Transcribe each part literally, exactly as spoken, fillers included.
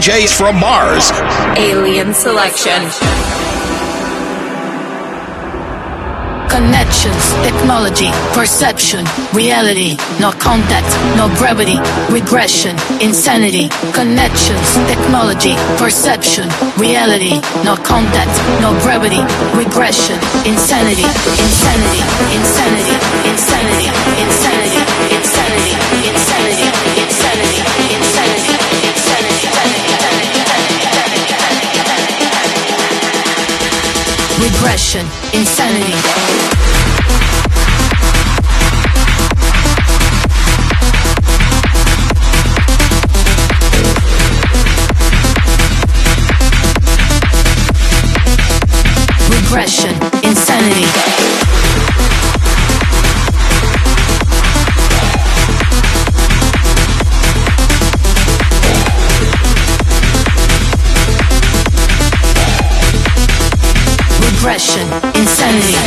Js from Mars. Alien Selection. Connections, technology, perception, reality, no contact, no gravity, regression, insanity. Connections, technology, perception, reality, no contact, no gravity, regression, insanity, insanity, insanity, insanity, insanity, insanity, insanity, insanity, insanity, insanity, regression, insanity. Regression, insanity. Regression, insanity.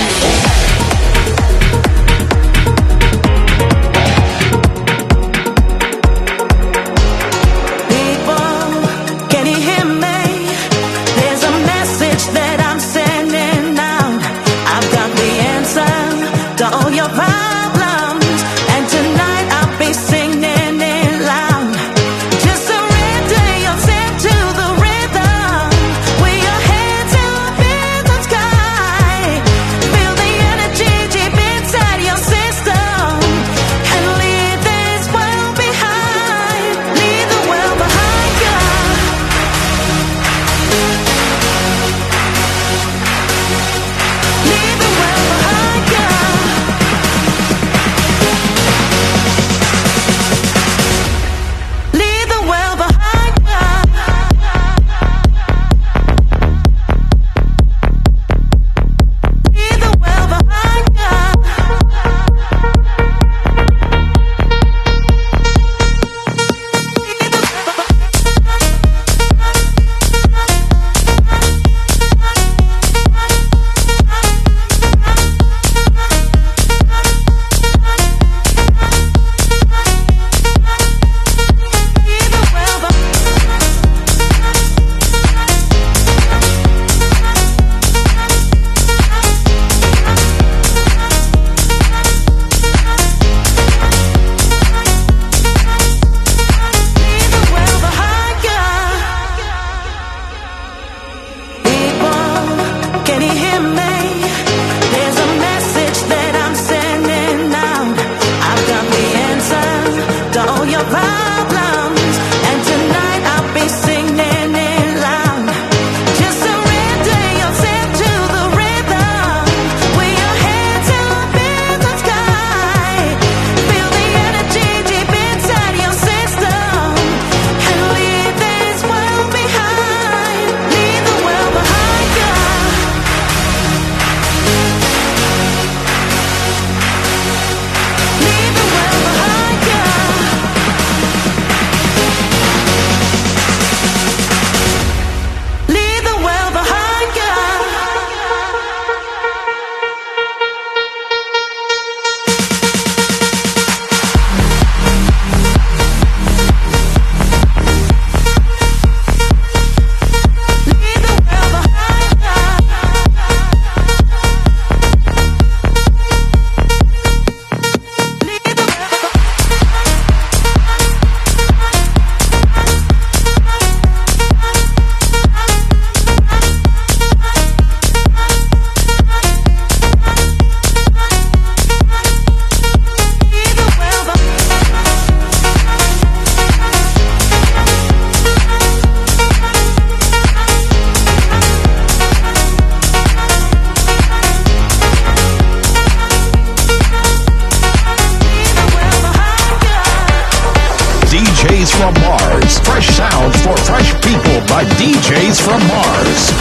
From Mars. Fresh sounds for fresh people by D Js from Mars.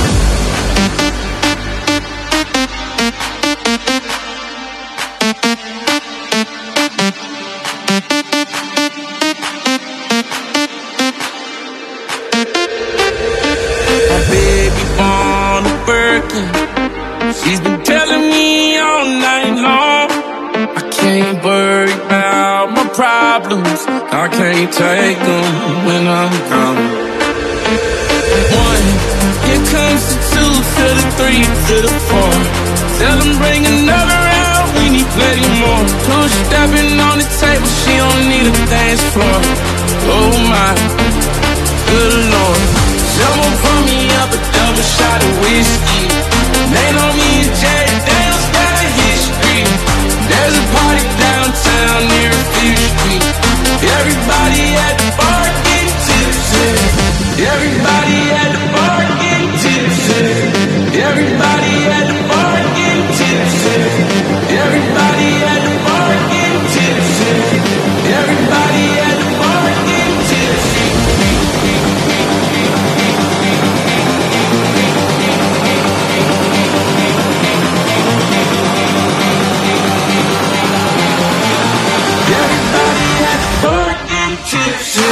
My baby born a Birkin. She's been telling me all night long I can't worry about my problems. I can't take them when I'm gone. three to the four. Tell them bring another round, we need plenty more. Two stepping on the table, she don't need a dance floor. Oh my, good lord. Someone pour me up a double shot of whiskey. They know me and Jay Daniels got a history. There's a party downtown near Future Street. Everybody at the bar getting tipsy. Everybody at the bar getting tipsy. Everybody at the bar getting tipsy. Everybody at the bar getting tipsy. Everybody at the bar getting tipsy. Everybody at the bar getting tipsy.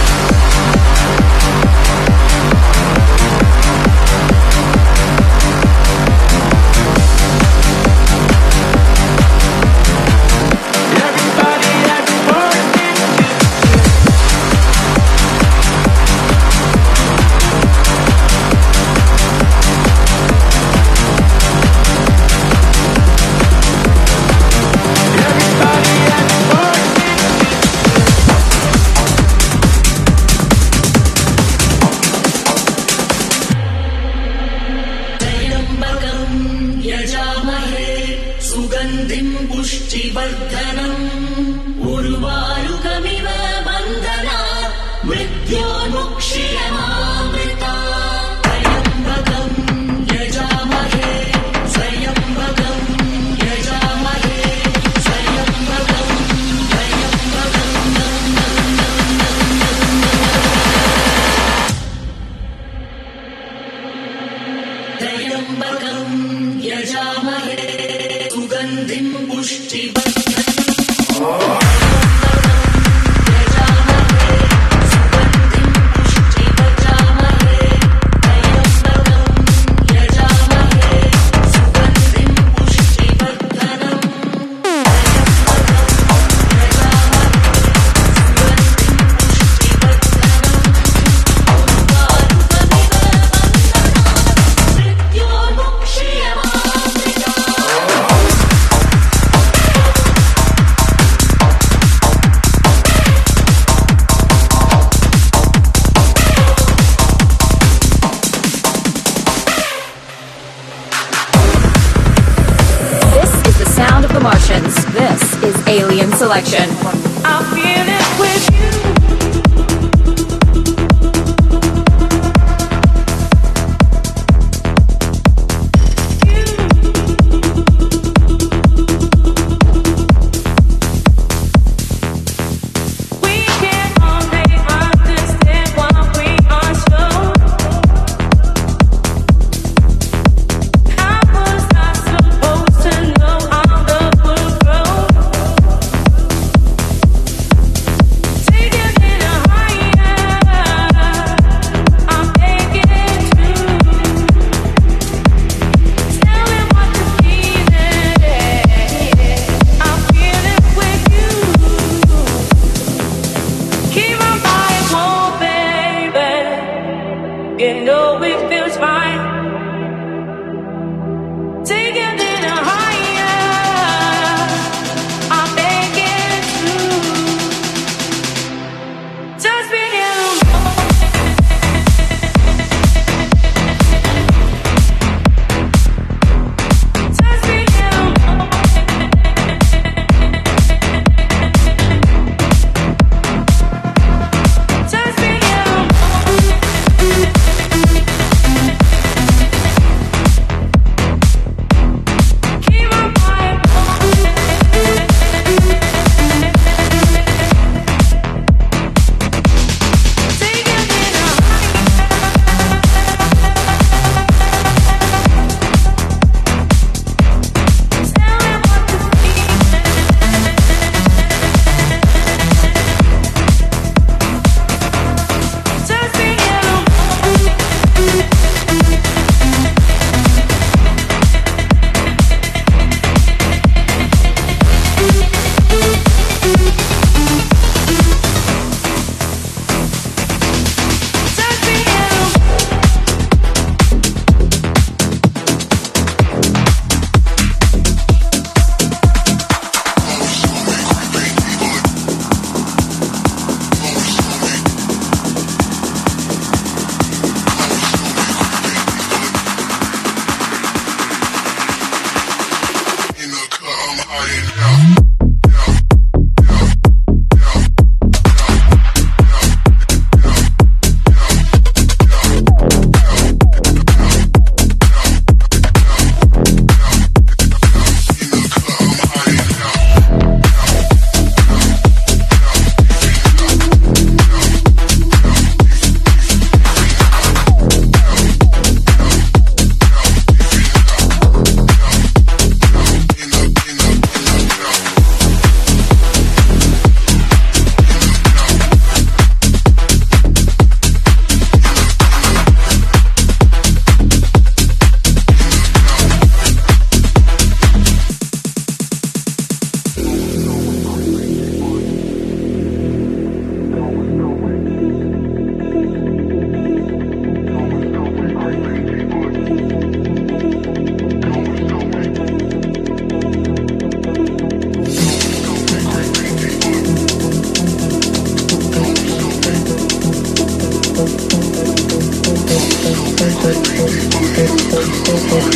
Alien Selection. I feel it with you. Supposed to know how the world grows.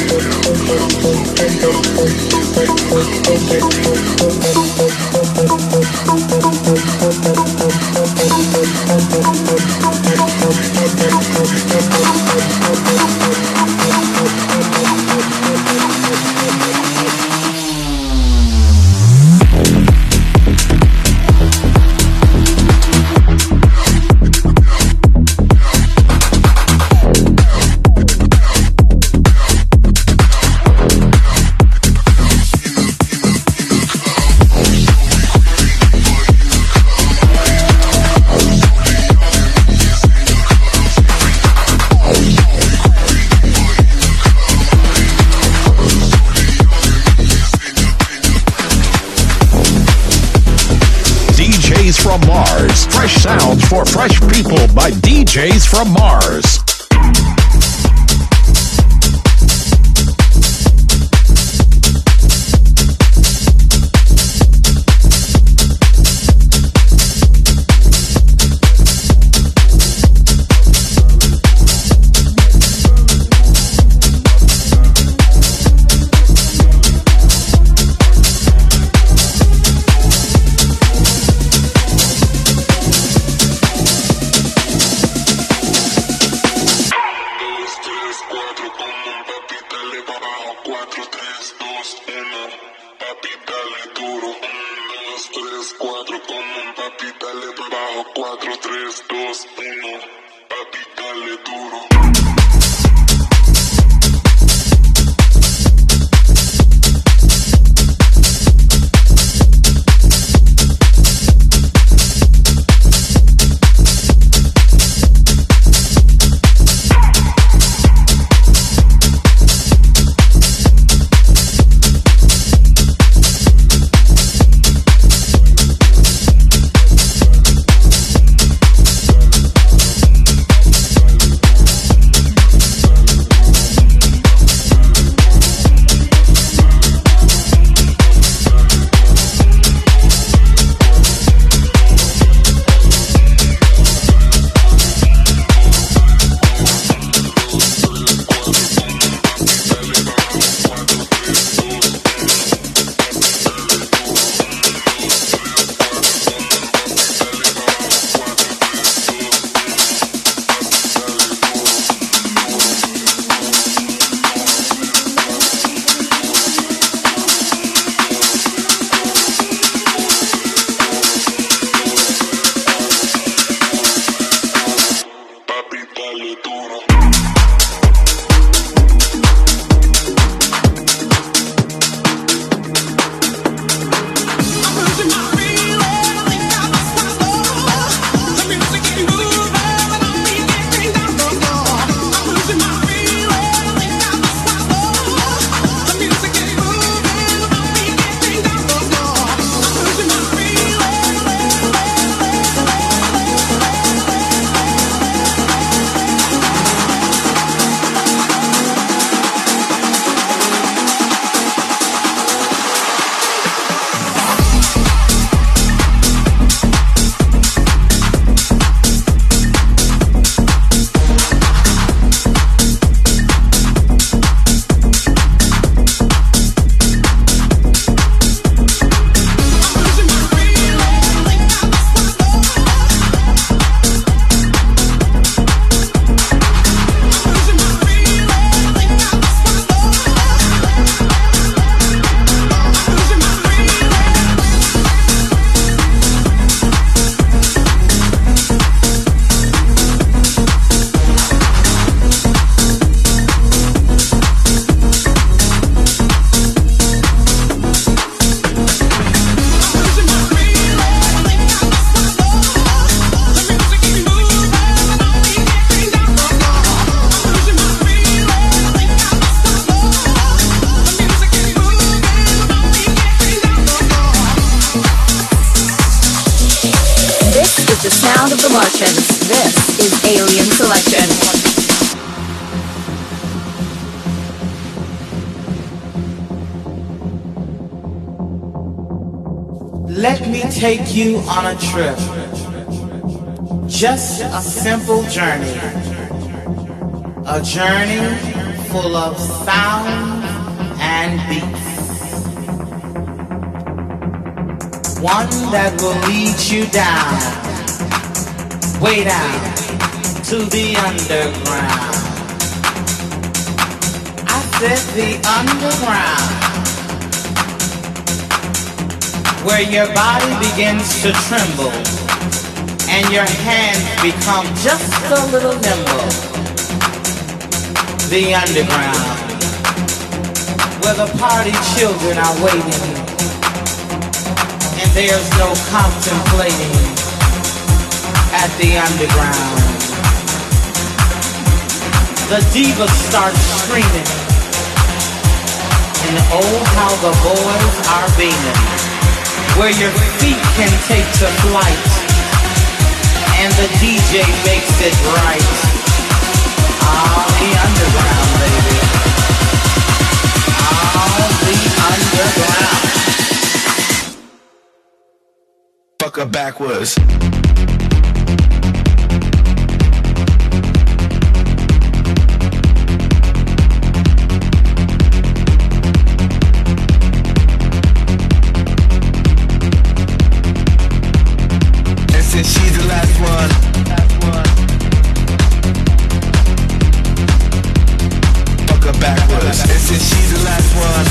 From Mars. Fresh sounds for fresh people by D Js from Mars. Martians. This is Alien Selection. Let me take you on a trip. Just a simple journey. A journey full of sound and beats. One that will lead you down, way down to the underground. I said the underground, where your body begins to tremble and your hands become just a little nimble. The underground, where the party children are waiting and there's no contemplating at the underground. The divas start screaming, and oh how the boys are beaming, where your feet can take to flight and the D J makes it right. Ah, the underground, baby. Ah, the underground. Fuck her backwards. And since she's the last one, fuck her backwards. And since she's the last one,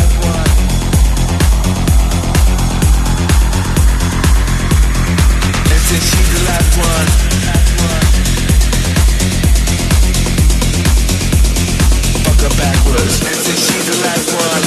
since she's the last one, fuck her backwards. And since she's the last one,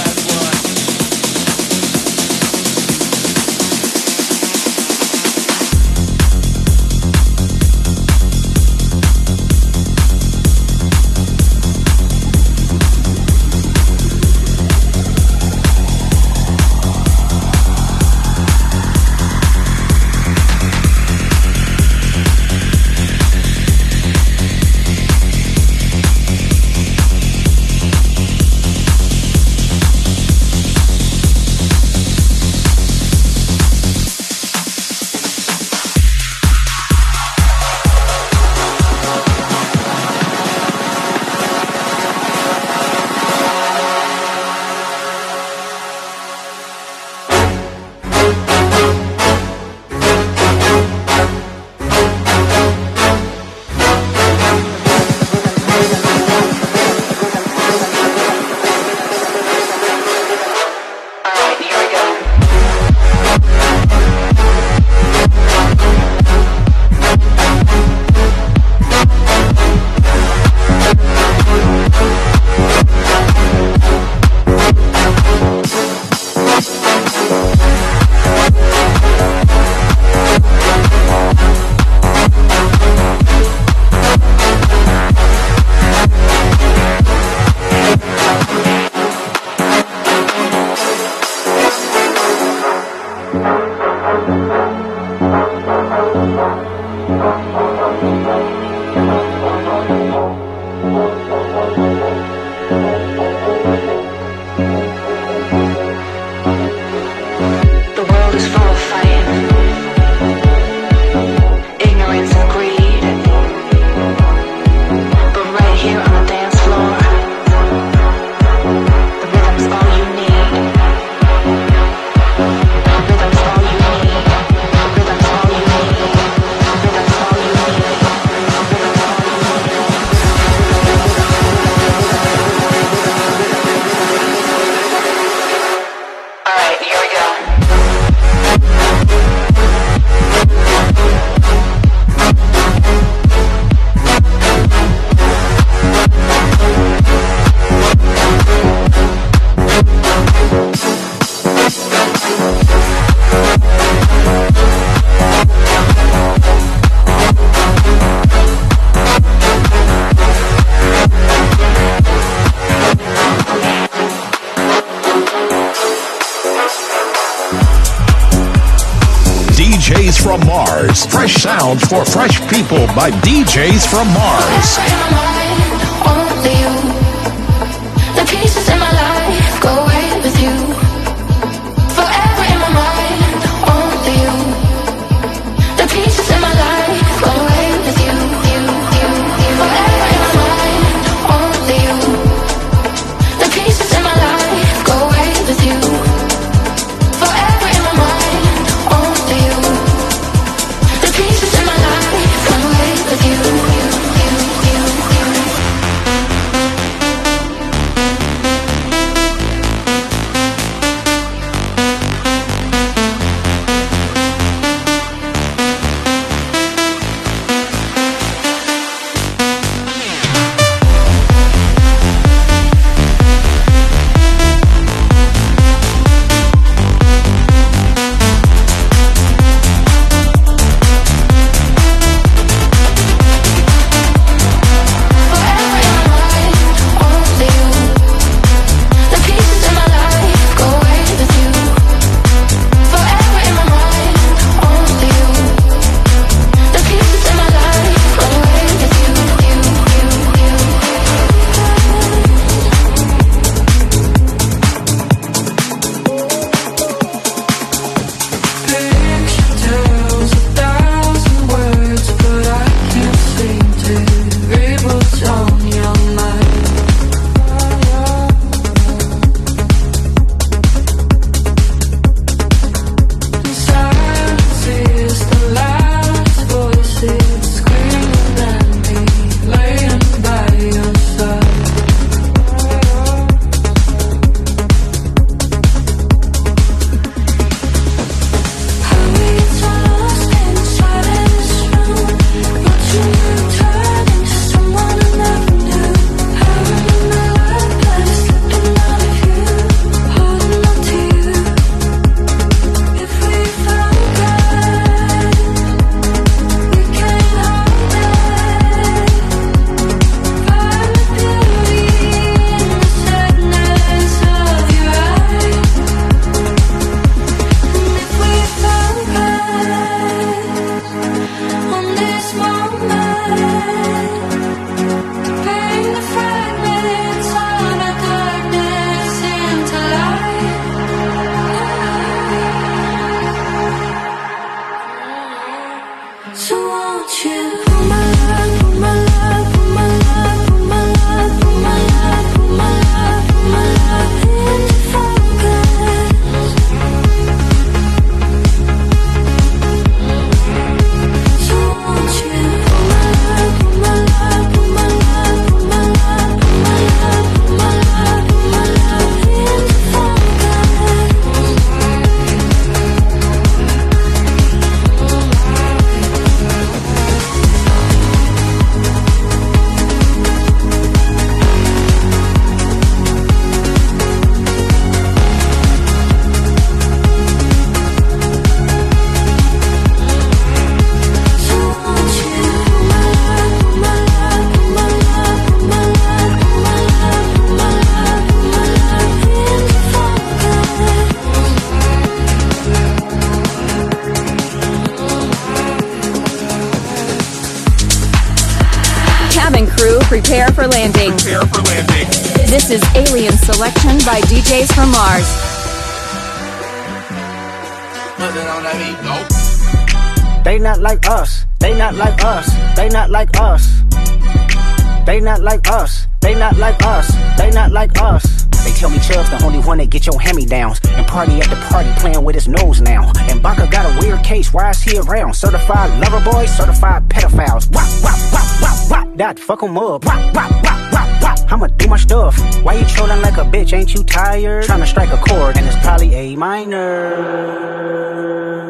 D Js from Mars. Fresh sounds for fresh people by D Js from Mars. In my mind, only you. The pieces in my life go away with you. Forever in my mind, only you. The pieces in my life go away with you. you, you, you. Forever in my mind, only you. Prepare for landing. Prepare for landing. This is Alien Selection by D Js from Mars. They not like us. They not like us. They not like us. They not like us. They not like us. They not like us. They tell me Chubb's the only one that get your hand-me-downs and party at the party playing with his nose now. And Baka got a weird case. Why is he around? Certified lover boys, certified pedophiles. Wop, wop, wop, wop, wop. That fuck 'em up. Wop, wop, wop, wop, wop. I'ma do my stuff. Why you trolling like a bitch? Ain't you tired? Trying to strike a chord and it's probably A minor.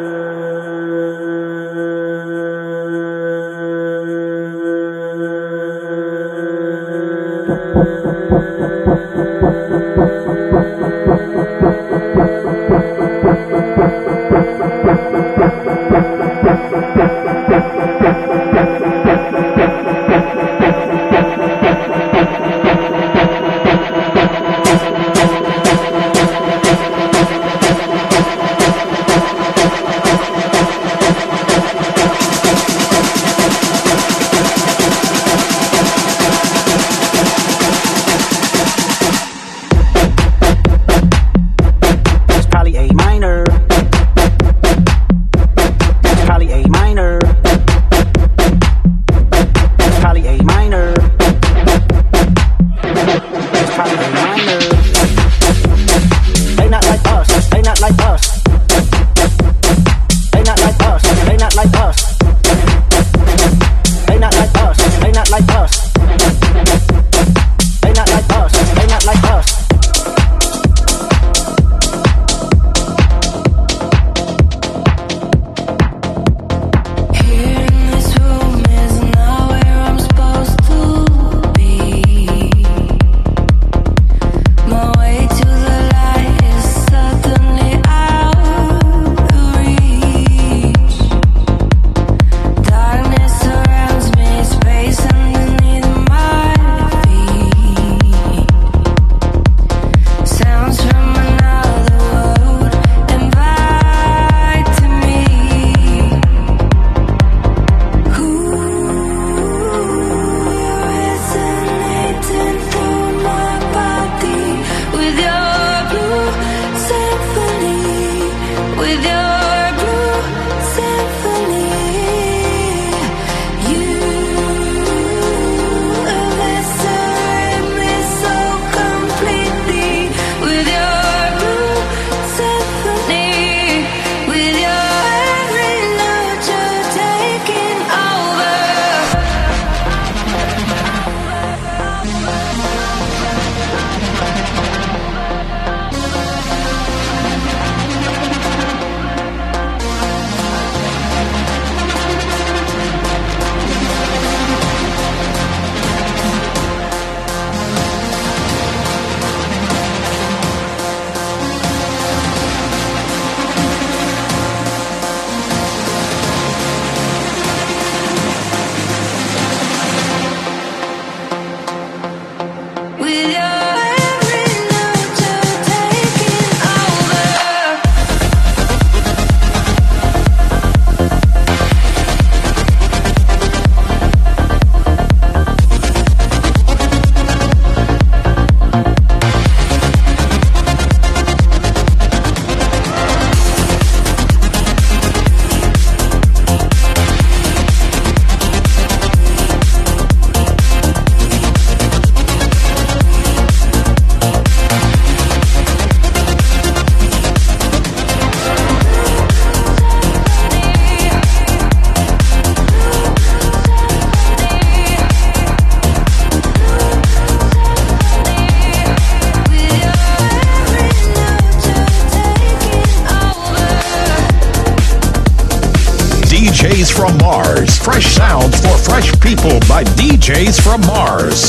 D Js from Mars. Fresh sounds for fresh people by D Js from Mars.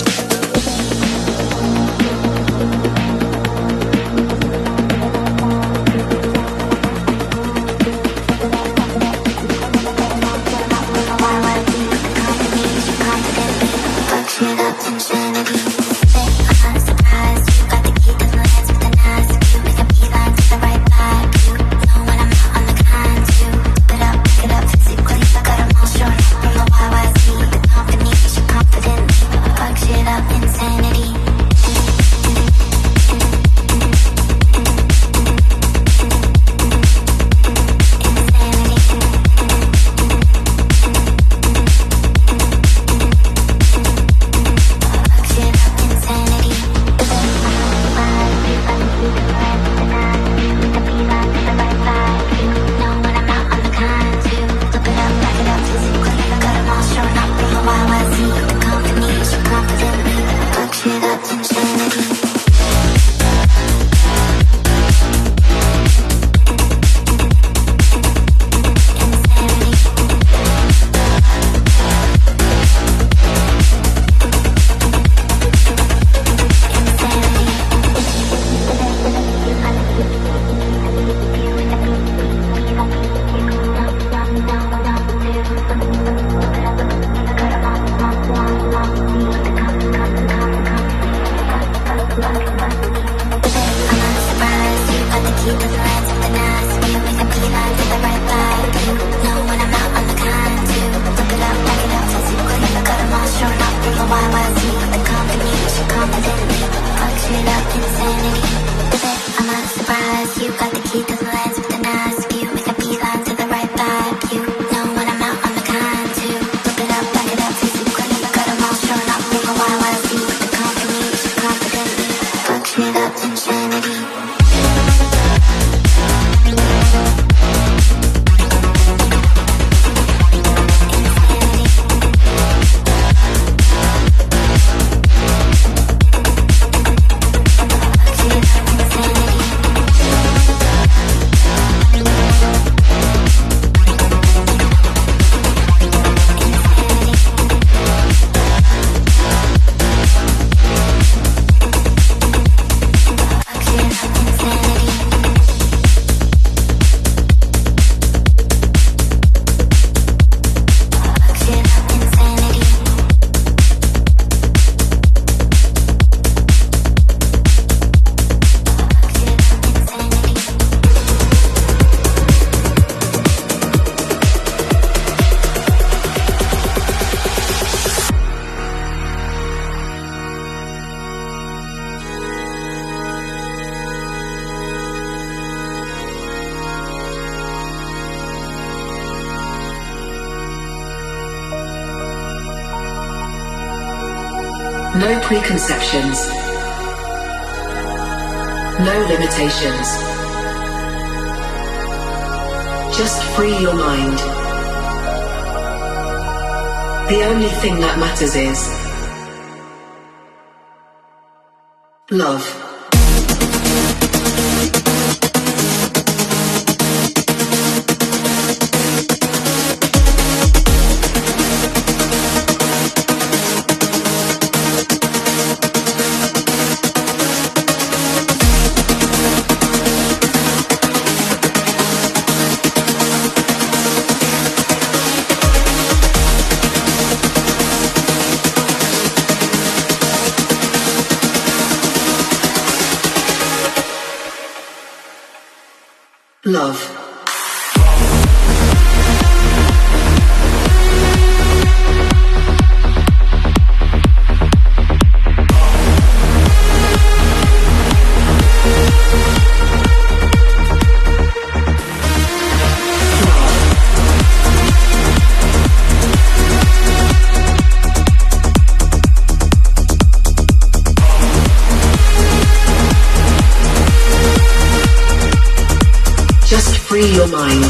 Fuck shit up. No preconceptions. No limitations. Just free your mind. The only thing that matters is love. Love. Free your mind.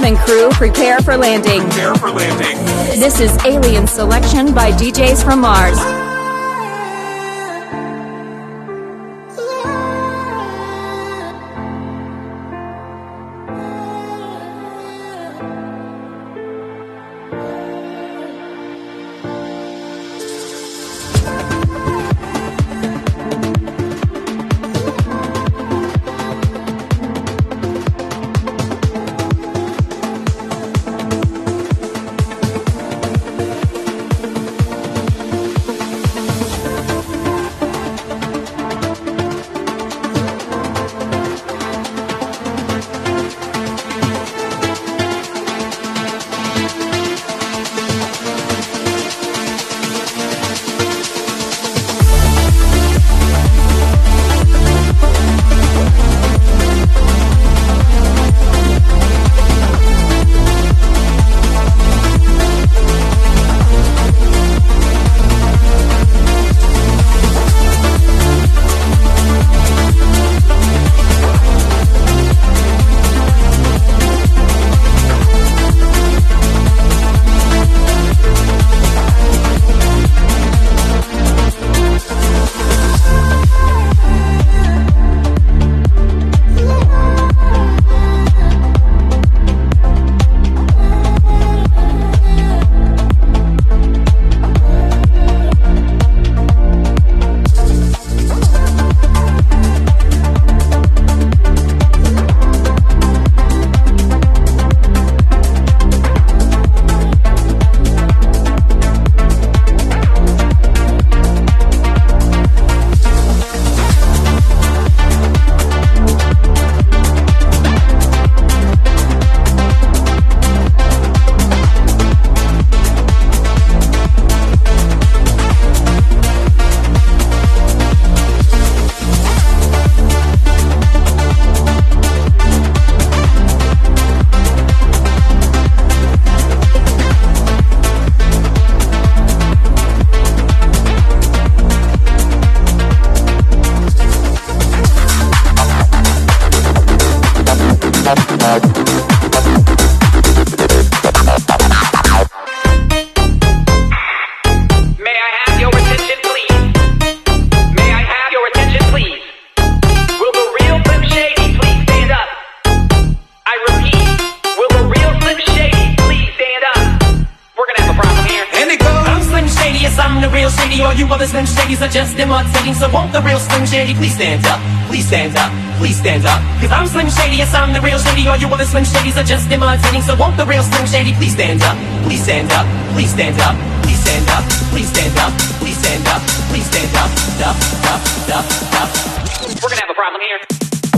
and crew, prepare for landing. Prepare for landing. This is Alien Selection by D Js from Mars. So won't the real Slim Shady please stand up, please stand up, please stand up. Cause I'm Slim Shady, yes I'm the real Shady. All you other Slim Shadys are just imitating. So won't the real Slim Shady please stand up, please stand up, please stand up, please stand up, please stand up, please stand up, please stand up, up, up, up, up. We're gonna have a problem here.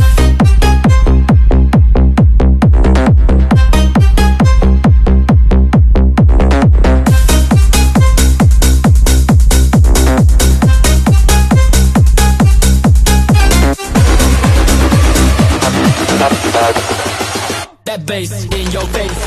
That bass in your face.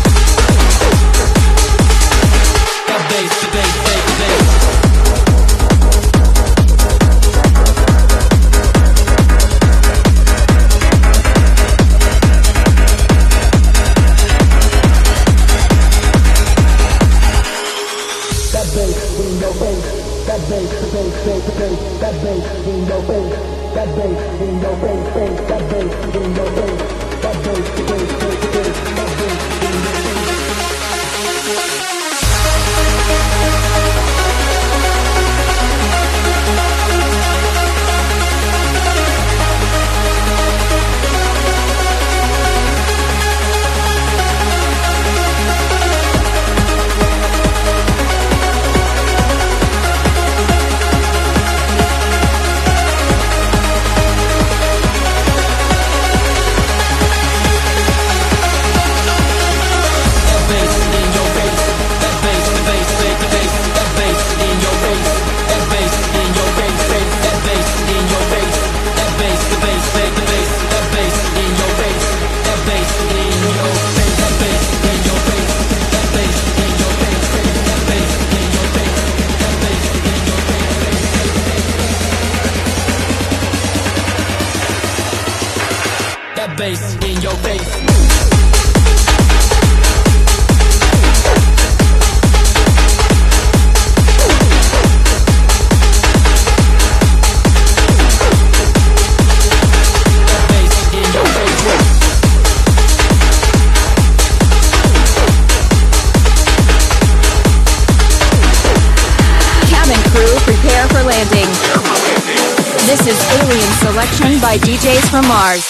Bass, bass, bass, bass. bass in your face. Prepare for landing. This is Alien Selection by D Js from Mars.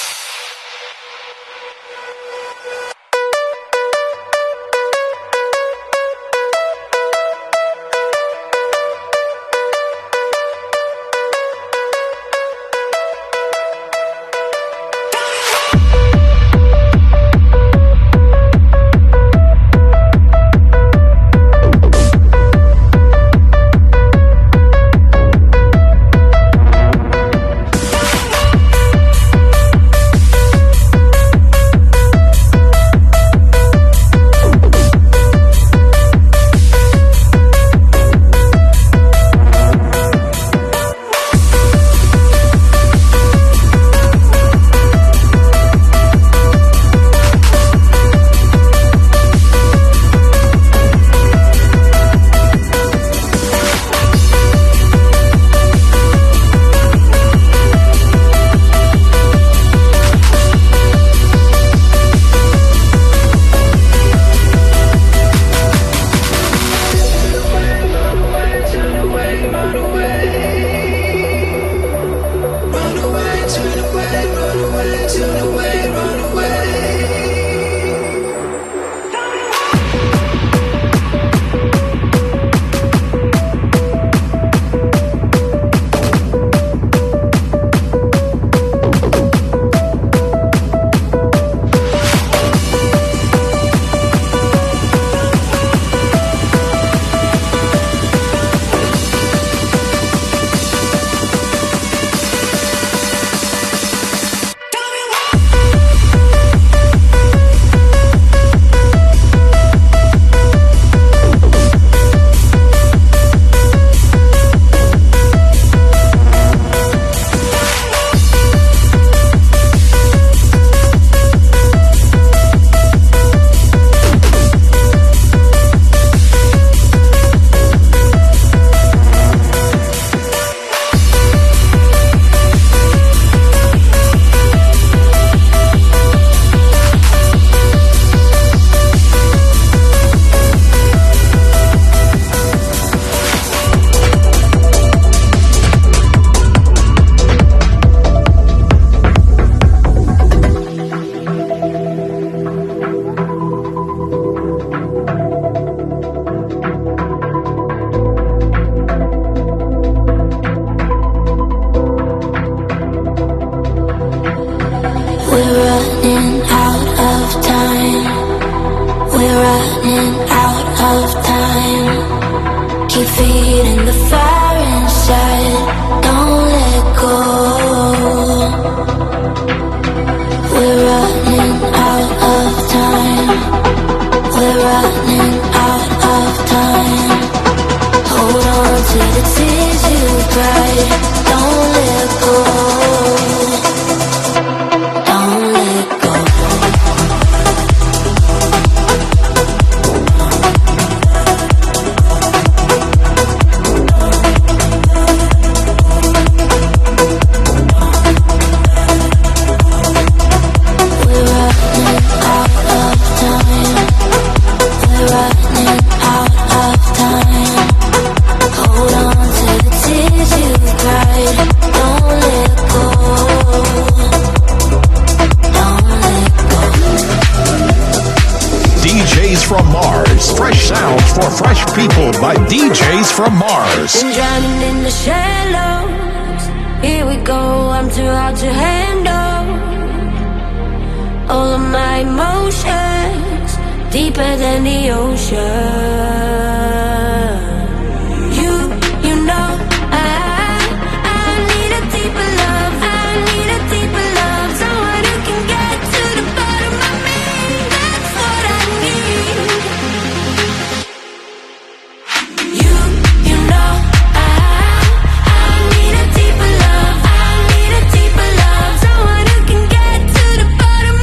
From Mars. Been drowning in the shallows. Here we go, I'm too hard to handle. All of my emotions deeper than the ocean. You, you know, I, I need a deeper love. I need a deeper love. Someone who can get to the bottom of me. That's what I need. You. Deeper love, I need a deeper love. Someone who can get to the bottom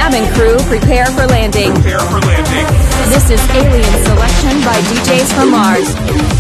Cabin crew, prepare for landing. Prepare for landing. This is Alien Selection by D Js from Mars.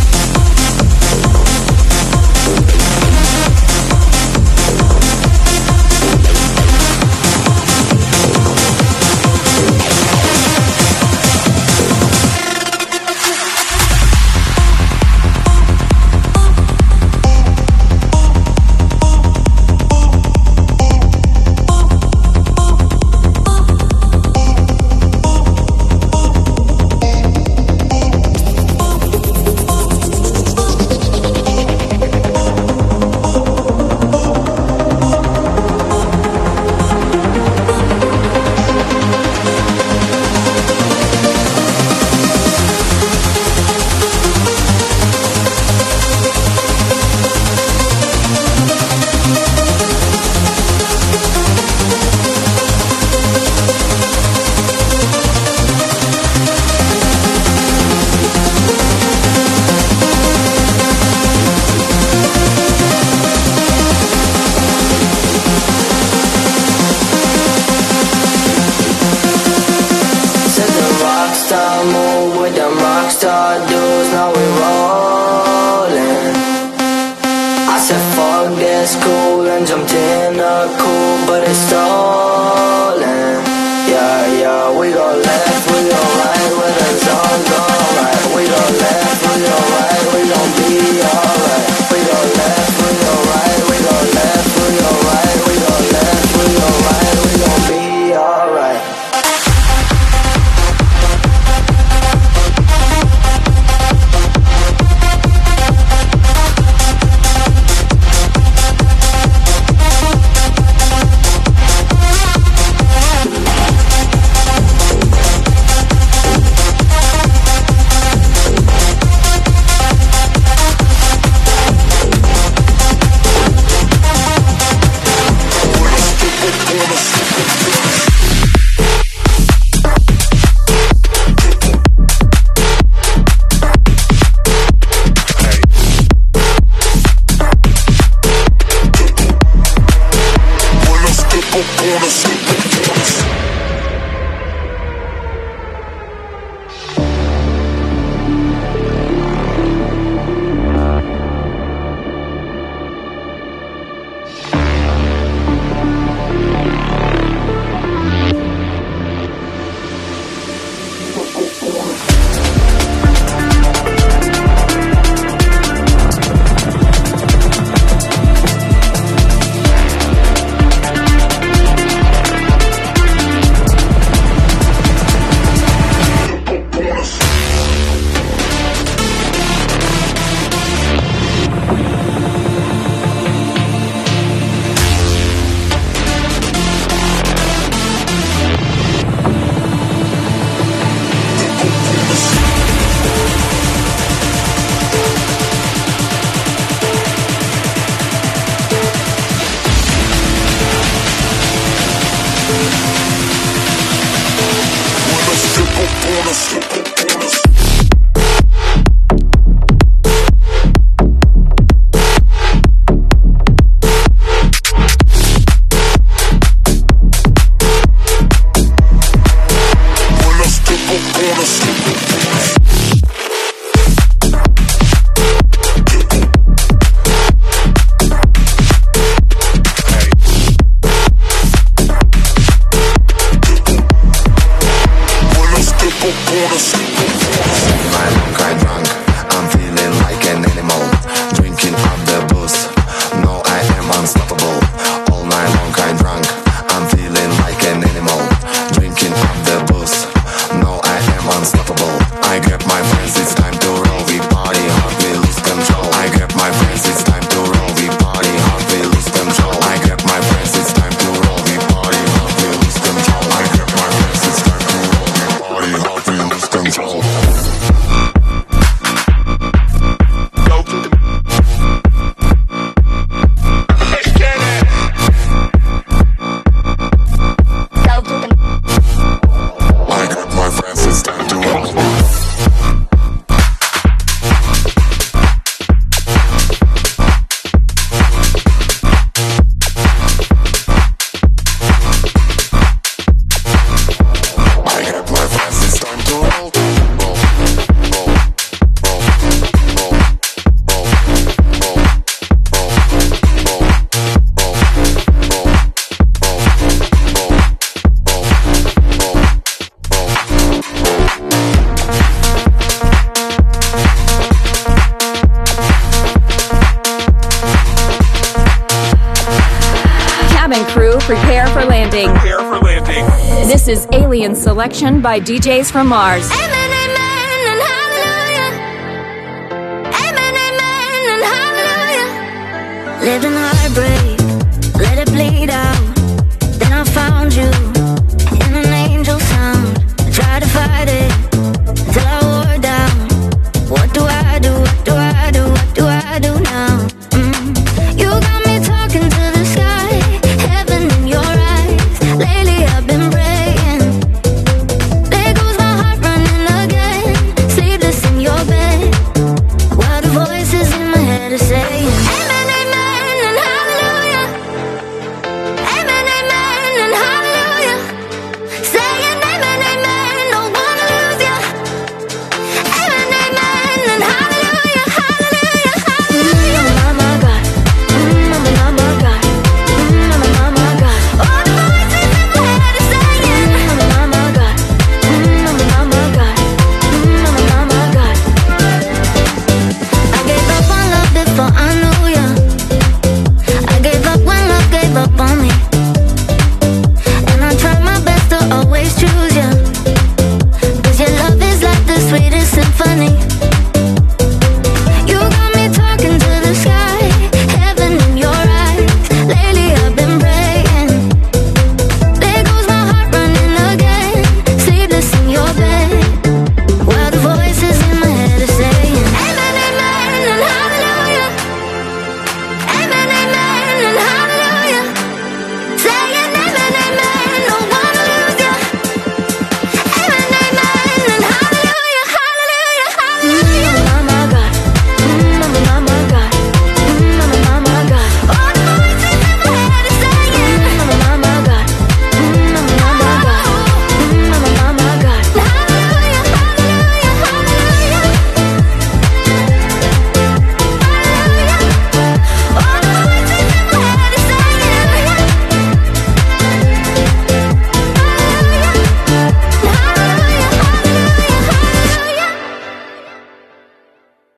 and crew, prepare for landing. Prepare for landing. This is Alien Selection by D Js from Mars. Amen, amen, and hallelujah. Amen, amen, and hallelujah. Living heartbreak.